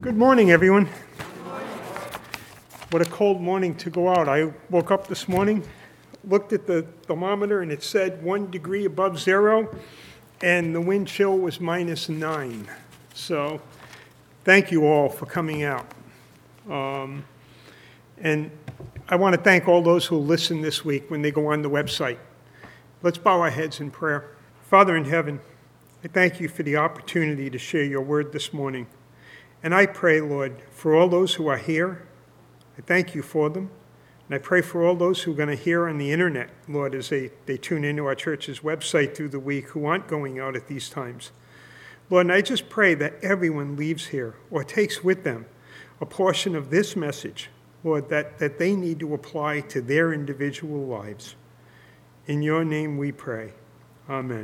Good morning, everyone. What a cold morning to go out. I woke up this morning, looked at the thermometer, and it said 1 degree above zero, and the wind chill was -9. So thank you all for coming out. And I want to thank all those who listen this week when they go on the website. Let's bow our heads in prayer. Father in heaven, I thank you for the opportunity to share your word this morning. And I pray, Lord, for all those who are here, I thank you for them. And I pray for all those who are going to hear on the internet, Lord, as they tune into our church's website through the week who aren't going out at these times. Lord, and I just pray that everyone leaves here or takes with them a portion of this message, Lord, that they need to apply to their individual lives. In your name we pray. Amen.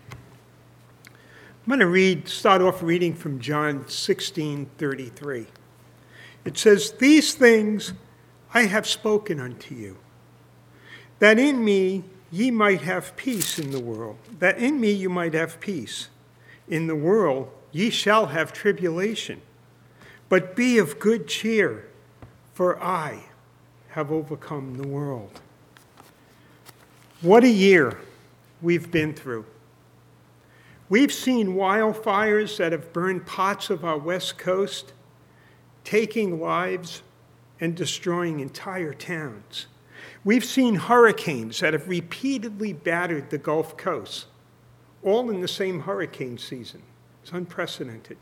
I'm going to start off reading from John 16:33. It says, "These things I have spoken unto you, that in me ye might have peace in the world. That in me you might have peace. In the world ye shall have tribulation. But be of good cheer, for I have overcome the world." What a year we've been through. We've seen wildfires that have burned parts of our West Coast, taking lives and destroying entire towns. We've seen hurricanes that have repeatedly battered the Gulf Coast, all in the same hurricane season. It's unprecedented.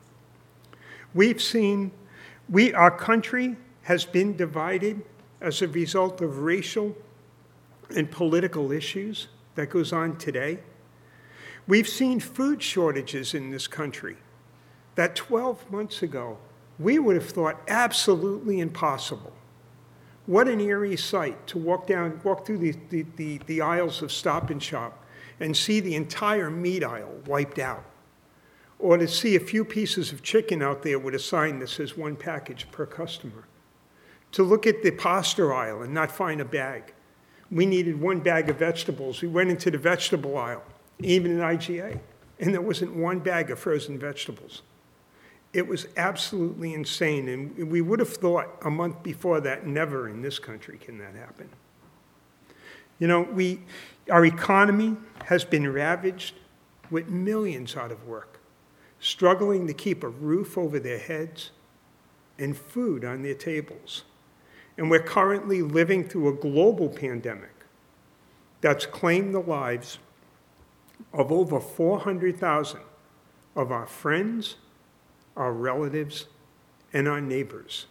Our country has been divided as a result of racial and political issues that goes on today. We've seen food shortages in this country that 12 months ago we would have thought absolutely impossible. What an eerie sight to walk through the aisles of Stop and Shop and see the entire meat aisle wiped out, or to see a few pieces of chicken out there with a sign that says 1 package per customer. To look at the pasta aisle and not find a bag. We needed 1 bag of vegetables. We went into the vegetable aisle, even in IGA, and there wasn't 1 bag of frozen vegetables. It was absolutely insane, and we would have thought a month before that, never in this country can that happen. You know, our economy has been ravaged with millions out of work, struggling to keep a roof over their heads and food on their tables. And we're currently living through a global pandemic that's claimed the lives of over 400,000 of our friends, our relatives, and our neighbors.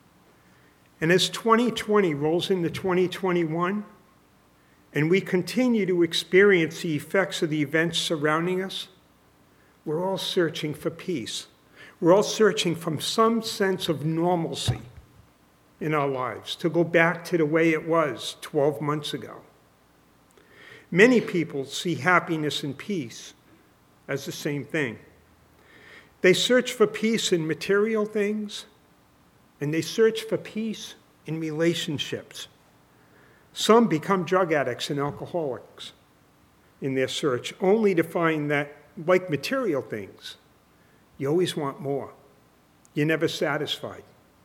And as 2020 rolls into 2021, and we continue to experience the effects of the events surrounding us, we're all searching for peace. We're all searching for some sense of normalcy in our lives, to go back to the way it was 12 months ago. Many people see happiness and peace as the same thing. They search for peace in material things, and they search for peace in relationships. Some become drug addicts and alcoholics in their search, only to find that, like material things, you always want more. You're never satisfied.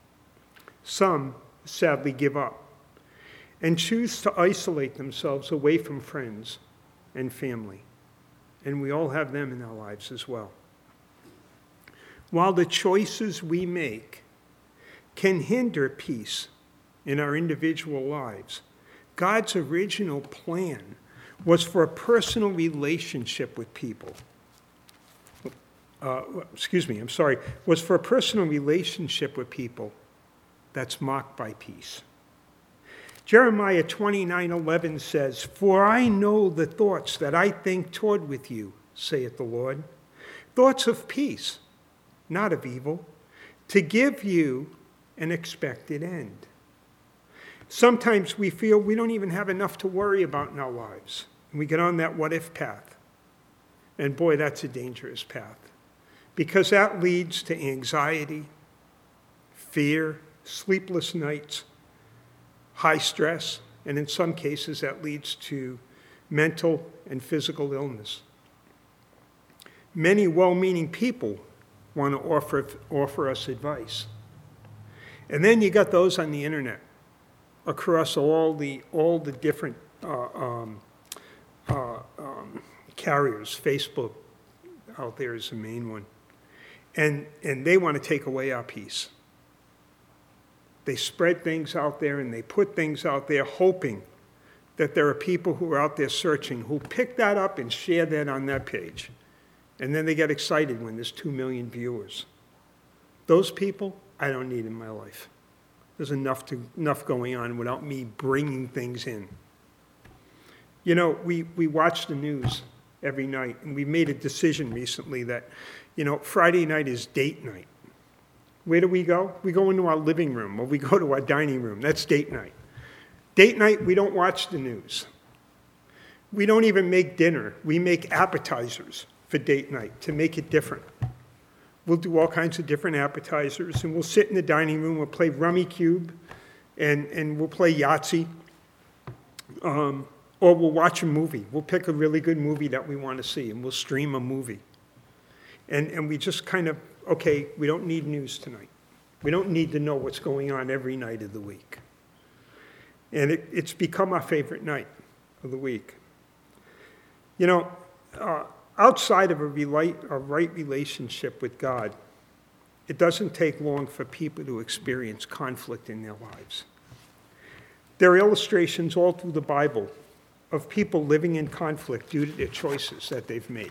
Some sadly give up and choose to isolate themselves away from friends and family. And we all have them in our lives as well. While the choices we make can hinder peace in our individual lives, God's original plan was for a personal relationship with people. Was for a personal relationship with people that's marked by peace. Jeremiah 29:11 says, "For I know the thoughts that I think toward with you, saith the Lord, thoughts of peace, not of evil, to give you an expected end." Sometimes we feel we don't even have enough to worry about in our lives. And we get on that what-if path. And boy, that's a dangerous path, because that leads to anxiety, fear, sleepless nights, high stress, and in some cases that leads to mental and physical illness. Many well-meaning people want to offer us advice. And then you got those on the internet across all the different carriers. Facebook out there is the main one. And they want to take away our peace. They spread things out there and they put things out there hoping that there are people who are out there searching who pick that up and share that on that page. And then they get excited when there's 2 million viewers. Those people, I don't need in my life. There's enough going on without me bringing things in. You know, we watch the news every night, and we made a decision recently that, you know, Friday night is date night. Where do we go? We go into our living room, or we go to our dining room. That's date night. Date night, we don't watch the news. We don't even make dinner. We make appetizers for date night to make it different. We'll do all kinds of different appetizers, and we'll sit in the dining room, we'll play Rummy Cube, and we'll play Yahtzee, or we'll watch a movie. We'll pick a really good movie that we want to see, and we'll stream a movie. And we just kind of, okay, we don't need news tonight. We don't need to know what's going on every night of the week. And it's become our favorite night of the week. You know, outside of a right relationship with God, it doesn't take long for people to experience conflict in their lives. There are illustrations all through the Bible of people living in conflict due to their choices that they've made.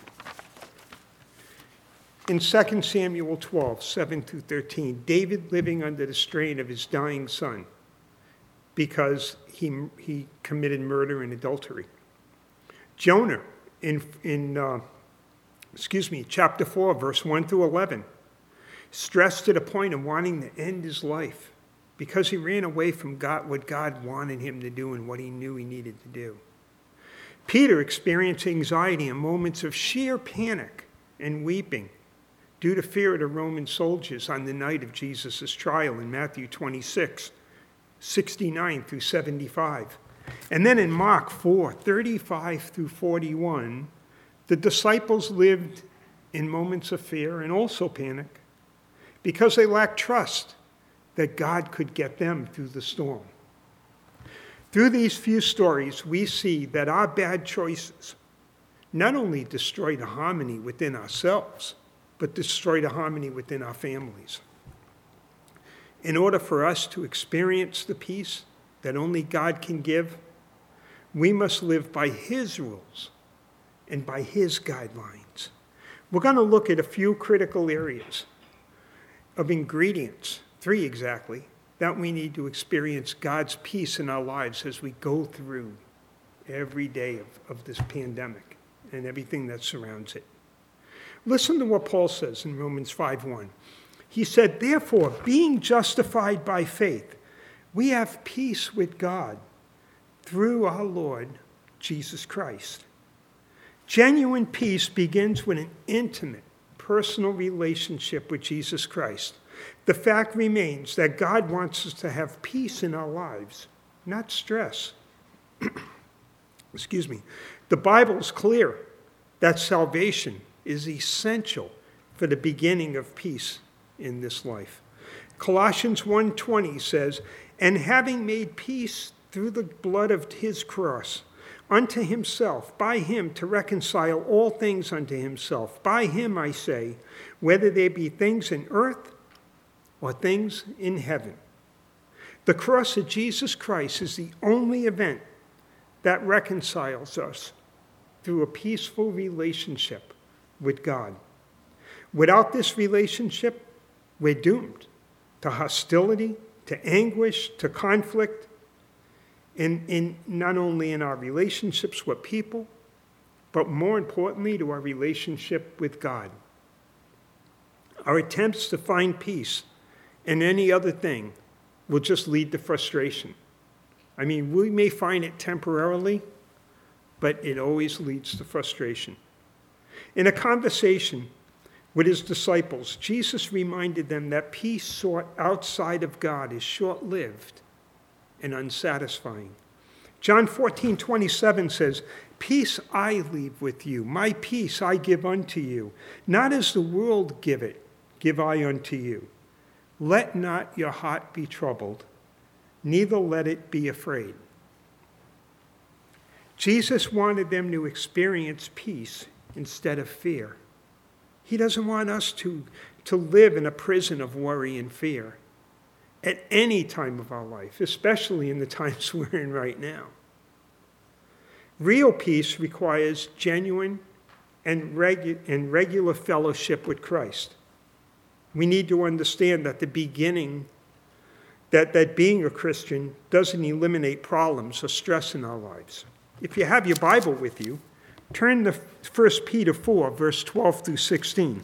In 2 Samuel 12, 7-13, David living under the strain of his dying son because he committed murder and adultery. Jonah in chapter 4, verse 1-11, stressed to the point of wanting to end his life because he ran away from God, what God wanted him to do and what he knew he needed to do. Peter experienced anxiety and moments of sheer panic and weeping due to fear of the Roman soldiers on the night of Jesus' trial in Matthew 26, 69-75. And then in Mark 4, 35-41, the disciples lived in moments of fear and also panic because they lacked trust that God could get them through the storm. Through these few stories, we see that our bad choices not only destroy the harmony within ourselves, but destroy the harmony within our families. In order for us to experience the peace that only God can give, we must live by His rules and by His guidelines. We're going to look at a few critical areas of ingredients, 3 exactly, that we need to experience God's peace in our lives as we go through every day of this pandemic and everything that surrounds it. Listen to what Paul says in Romans 5:1. He said, therefore, being justified by faith, we have peace with God through our Lord Jesus Christ. Genuine peace begins with an intimate, personal relationship with Jesus Christ. The fact remains that God wants us to have peace in our lives, not stress. Excuse me. The Bible is clear that salvation is essential for the beginning of peace in this life. Colossians 1:20 says, and having made peace through the blood of his cross, unto himself, by him to reconcile all things unto himself. By him, I say, whether they be things in earth or things in heaven. The cross of Jesus Christ is the only event that reconciles us through a peaceful relationship with God. Without this relationship, we're doomed to hostility, to anguish, to conflict, in not only in our relationships with people, but more importantly, to our relationship with God. Our attempts to find peace in any other thing will just lead to frustration. I mean, we may find it temporarily, but it always leads to frustration. In a conversation with his disciples, Jesus reminded them that peace sought outside of God is short-lived and unsatisfying. John 14:27 says, Peace I leave with you, my peace I give unto you. Not as the world giveth, give I unto you. Let not your heart be troubled, neither let it be afraid. Jesus wanted them to experience peace instead of fear. He doesn't want us to live in a prison of worry and fear at any time of our life, especially in the times we're in right now. Real peace requires genuine and regular fellowship with Christ. We need to understand that being a Christian doesn't eliminate problems or stress in our lives. If you have your Bible with you, turn to 1 Peter 4, verse 12 through 16.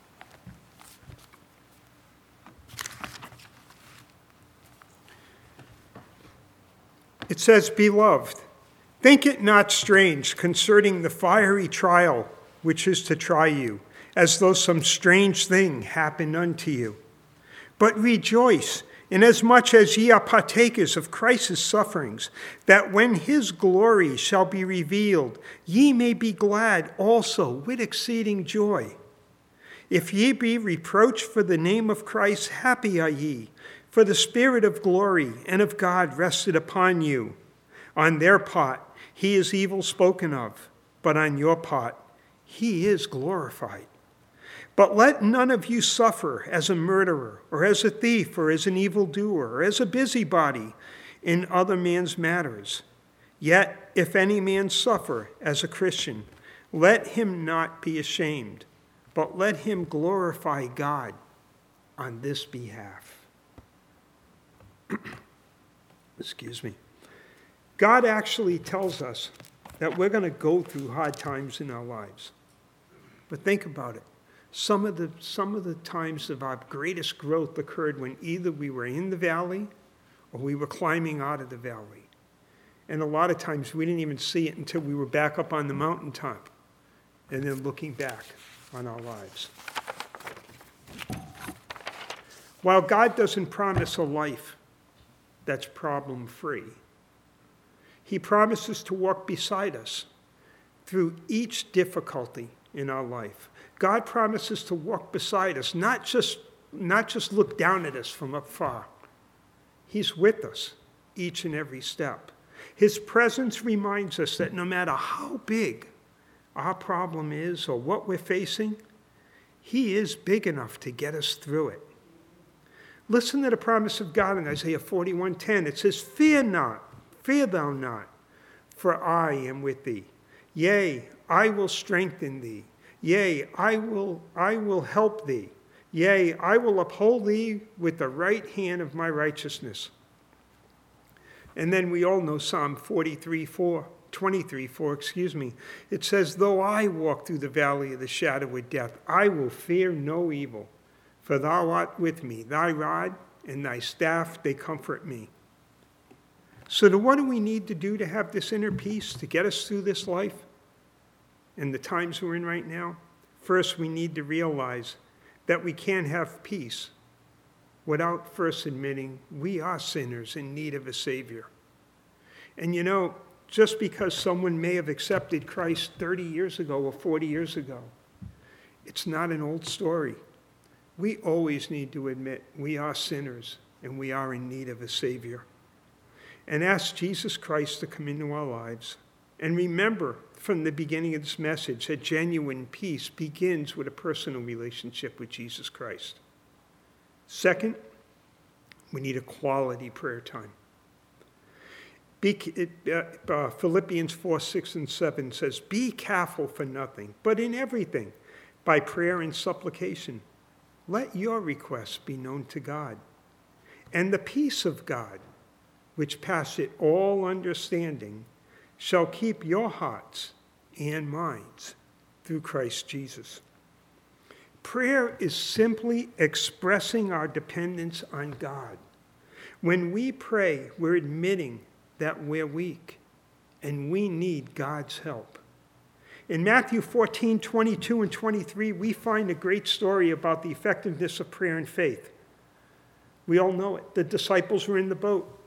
It says, Beloved, think it not strange concerning the fiery trial which is to try you, as though some strange thing happened unto you. But rejoice, inasmuch as ye are partakers of Christ's sufferings, that when his glory shall be revealed, ye may be glad also with exceeding joy. If ye be reproached for the name of Christ, happy are ye, for the Spirit of glory and of God rested upon you. On their part, he is evil spoken of, but on your part, he is glorified. But let none of you suffer as a murderer, or as a thief, or as an evildoer, or as a busybody in other man's matters. Yet, if any man suffer as a Christian, let him not be ashamed, but let him glorify God on this behalf. Excuse me. God actually tells us that we're going to go through hard times in our lives. But think about it. Some of the times of our greatest growth occurred when either we were in the valley or we were climbing out of the valley. And a lot of times we didn't even see it until we were back up on the mountaintop and then looking back on our lives. While God doesn't promise a life that's problem-free, he promises to walk beside us through each difficulty in our life. God promises to walk beside us, not just look down at us from afar. He's with us each and every step. His presence reminds us that no matter how big our problem is or what we're facing, he is big enough to get us through it. Listen to the promise of God in Isaiah 41:10. It says, Fear not, fear thou not, for I am with thee. Yea, I will strengthen thee. Yea, I will help thee. Yea, I will uphold thee with the right hand of my righteousness. And then we all know Psalm 23:4. It says, Though I walk through the valley of the shadow of death, I will fear no evil, for thou art with me. Thy rod and thy staff, they comfort me. So what do we need to do to have this inner peace, to get us through this life and the times we're in right now? First, we need to realize that we can't have peace without first admitting we are sinners in need of a Savior. And just because someone may have accepted Christ 30 years ago or 40 years ago, it's not an old story. We always need to admit we are sinners and we are in need of a Savior. And ask Jesus Christ to come into our lives. And remember from the beginning of this message that genuine peace begins with a personal relationship with Jesus Christ. Second, we need a quality prayer time. Philippians 4:6-7 says, Be careful for nothing, but in everything, by prayer and supplication, let your requests be known to God. And the peace of God, which passeth all understanding, shall keep your hearts and minds through Christ Jesus. Prayer is simply expressing our dependence on God. When we pray, we're admitting that we're weak and we need God's help. In Matthew 14:22 and 23, we find a great story about the effectiveness of prayer and faith. We all know it. The disciples were in the boat.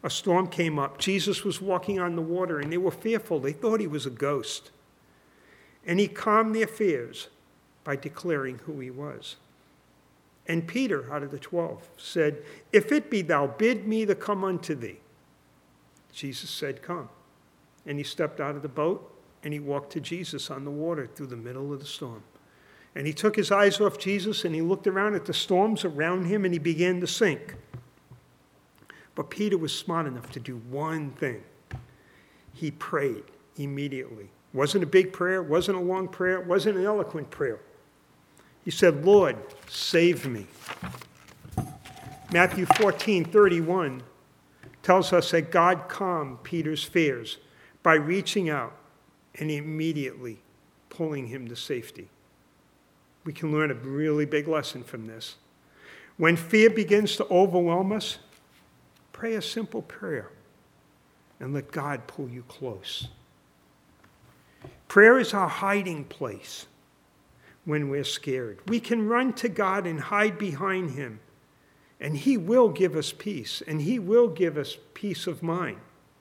A storm came up. Jesus was walking on the water, and they were fearful. They thought he was a ghost. And he calmed their fears by declaring who he was. And Peter, out of the 12, said, "If it be thou, bid me to come unto thee." Jesus said, "Come." And he stepped out of the boat, and he walked to Jesus on the water through the middle of the storm. And he took his eyes off Jesus, and he looked around at the storms around him, and he began to sink. But Peter was smart enough to do one thing. He prayed immediately. Wasn't a big prayer, wasn't a long prayer, wasn't an eloquent prayer. He said, "Lord, save me." Matthew 14:31 tells us that God calmed Peter's fears by reaching out and immediately pulling him to safety. We can learn a really big lesson from this. When fear begins to overwhelm us, pray a simple prayer and let God pull you close. Prayer is our hiding place when we're scared. We can run to God and hide behind him, and he will give us peace, and he will give us peace of mind.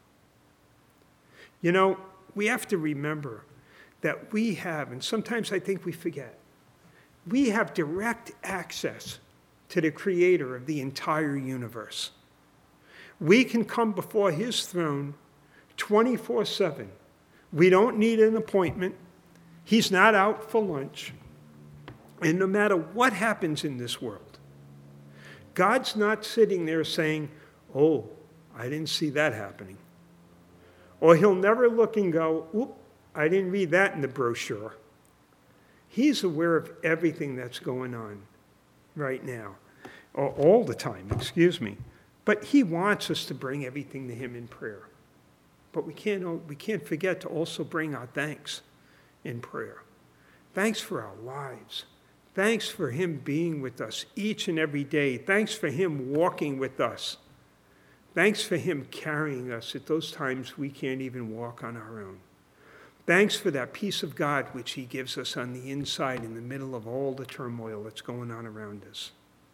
You know, we have to remember that we have, and sometimes I think we forget, we have direct access to the creator of the entire universe. We can come before his throne 24/7. We don't need an appointment. He's not out for lunch. And no matter what happens in this world, God's not sitting there saying, "Oh, I didn't see that happening." Or he'll never look and go, "Oop, I didn't read that in the brochure." He's aware of everything that's going on right now, or all the time, But he wants us to bring everything to him in prayer. But we can't forget to also bring our thanks in prayer. Thanks for our lives. Thanks for him being with us each and every day. Thanks for him walking with us. Thanks for him carrying us at those times we can't even walk on our own. Thanks for that peace of God which he gives us on the inside in the middle of all the turmoil that's going on around us.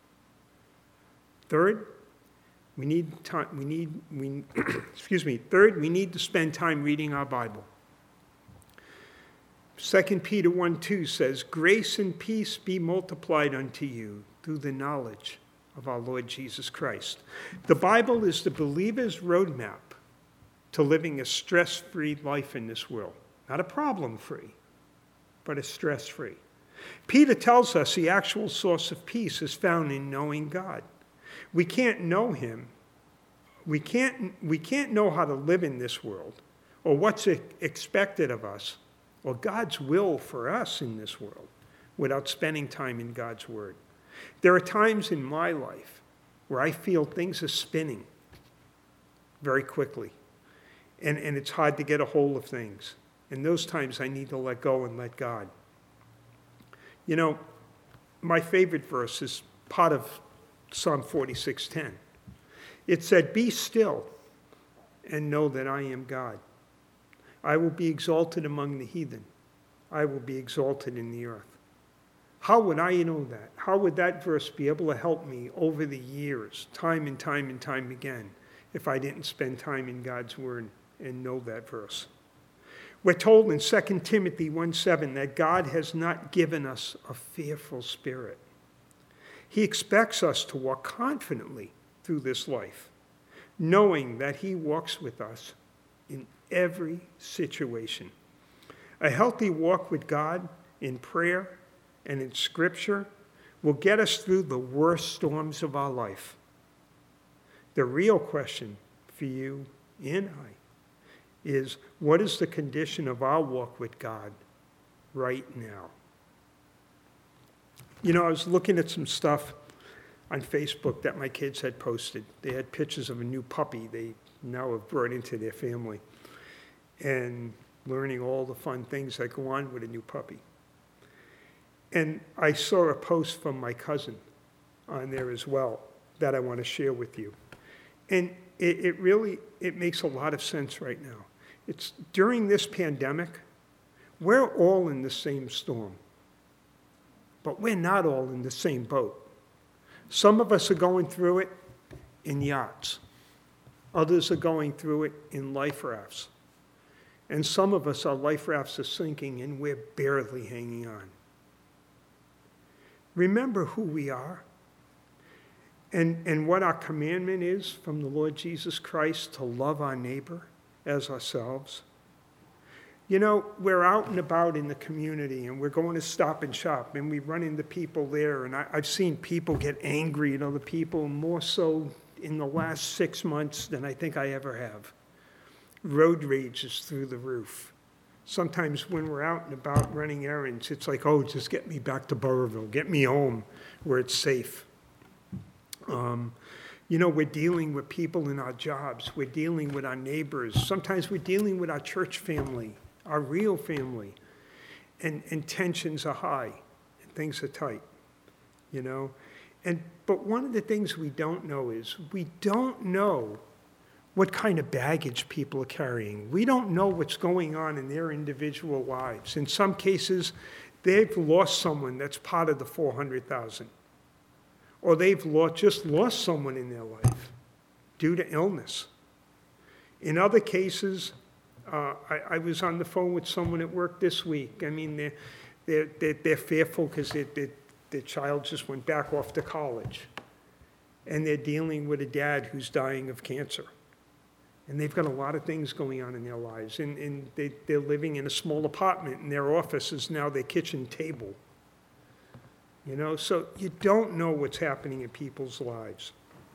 Third, we need to spend time reading our Bible. 2 Peter 1:2 says, "Grace and peace be multiplied unto you through the knowledge of our Lord Jesus Christ." The Bible is the believer's roadmap to living a stress-free life in this world. Not a problem-free, but a stress-free. Peter tells us the actual source of peace is found in knowing God. We can't know him. We can't know how to live in this world or what's expected of us or God's will for us in this world without spending time in God's word. There are times in my life where I feel things are spinning very quickly, and it's hard to get a hold of things. In those times, I need to let go and let God. You know, my favorite verse is part of Psalm 46:10. It said, "Be still and know that I am God. I will be exalted among the heathen. I will be exalted in the earth." How would I know that? How would that verse be able to help me over the years, time and time and time again, if I didn't spend time in God's word and know that verse? We're told in 2 Timothy 1:7 that God has not given us a fearful spirit. He expects us to walk confidently through this life, knowing that he walks with us in every situation. A healthy walk with God in prayer and in Scripture will get us through the worst storms of our life. The real question for you and I is, what is the condition of our walk with God right now? You know, I was looking at some stuff on Facebook that my kids had posted. They had pictures of a new puppy they now have brought into their family, and learning all the fun things that go on with a new puppy. And I saw a post from my cousin on there as well that I want to share with you. And it makes a lot of sense right now. It's during this pandemic, we're all in the same storm, but we're not all in the same boat. Some of us are going through it in yachts. Others are going through it in life rafts. And some of us, our life rafts are sinking and we're barely hanging on. Remember who we are and what our commandment is from the Lord Jesus Christ to love our neighbor as ourselves. You know, we're out and about in the community and we're going to Stop and Shop and we run into people there, and I've seen people get angry at other people, more so in the last 6 months than I think I ever have. Road rage is through the roof. Sometimes when we're out and about running errands, it's like, oh, just get me back to Burrillville, get me home where it's safe. You know, we're dealing with people in our jobs. We're dealing with our neighbors. Sometimes we're dealing with our church family, our real family. And tensions are high and things are tight, you know. But one of the things we don't know is we don't know what kind of baggage people are carrying. We don't know what's going on in their individual lives. In some cases, they've lost someone that's part of the 400,000. Or they've just lost someone in their life due to illness. In other cases, I was on the phone with someone at work this week. I mean, they're fearful because their child just went back off to college. And they're dealing with a dad who's dying of cancer. And they've got a lot of things going on in their lives. And they're living in a small apartment, and their office is now their kitchen table. You know, so you don't know what's happening in people's lives.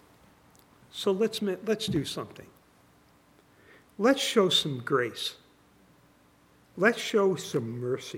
So let's do something. Let's show some grace. Let's show some mercy.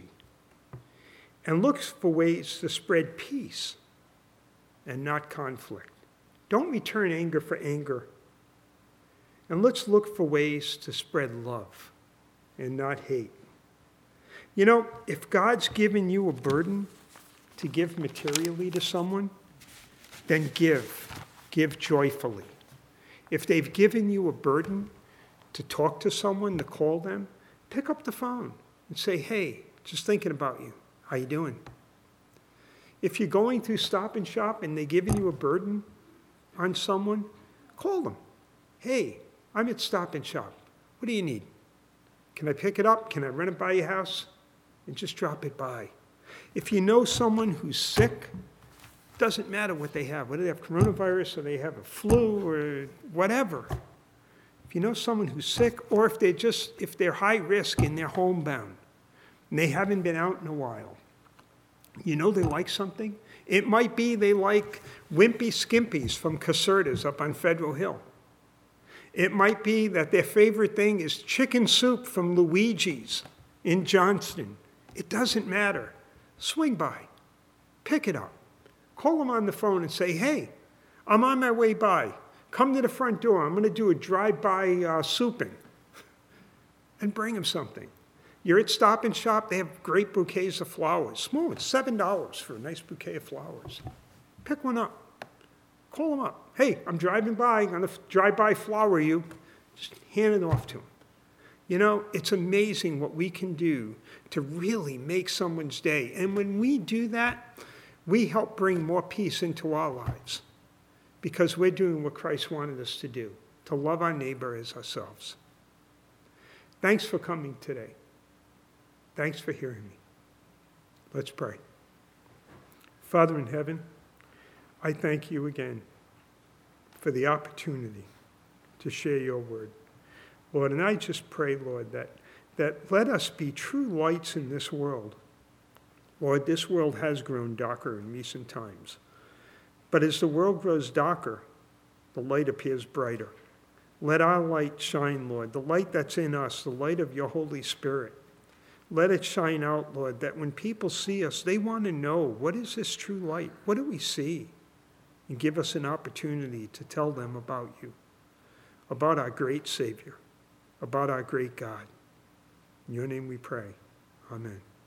And look for ways to spread peace and not conflict. Don't return anger for anger. And let's look for ways to spread love and not hate. You know, if God's given you a burden to give materially to someone, then give joyfully. If they've given you a burden to talk to someone, to call them, pick up the phone and say, hey, just thinking about you. How you doing? If you're going through Stop and Shop and they're giving you a burden on someone, call them. Hey, I'm at Stop and Shop. What do you need? Can I pick it up? Can I run it by your house? And just drop it by. If you know someone who's sick, doesn't matter what they have, whether they have coronavirus or they have a flu or whatever. If you know someone who's sick, or if they're high risk and they're homebound and they haven't been out in a while, you know they like something? It might be they like Wimpy Skimpies from Caserta's up on Federal Hill. It might be that their favorite thing is chicken soup from Luigi's in Johnston. It doesn't matter. Swing by. Pick it up. Call them on the phone and say, hey, I'm on my way by. Come to the front door. I'm going to do a drive-by souping. And bring them something. You're at Stop and Shop. They have great bouquets of flowers. Small, it's $7 for a nice bouquet of flowers. Pick one up. Call them up. Hey, I'm driving by. I'm going to drive-by flower you. Just hand it off to them. You know, it's amazing what we can do to really make someone's day. And when we do that, we help bring more peace into our lives because we're doing what Christ wanted us to do, to love our neighbor as ourselves. Thanks for coming today. Thanks for hearing me. Let's pray. Father in heaven, I thank you again for the opportunity to share your word. Lord, and I just pray, Lord, that let us be true lights in this world. Lord, this world has grown darker in recent times. But as the world grows darker, the light appears brighter. Let our light shine, Lord, the light that's in us, the light of your Holy Spirit. Let it shine out, Lord, that when people see us, they want to know, what is this true light? What do we see? And give us an opportunity to tell them about you, about our great Savior, about our great God. In your name we pray. Amen.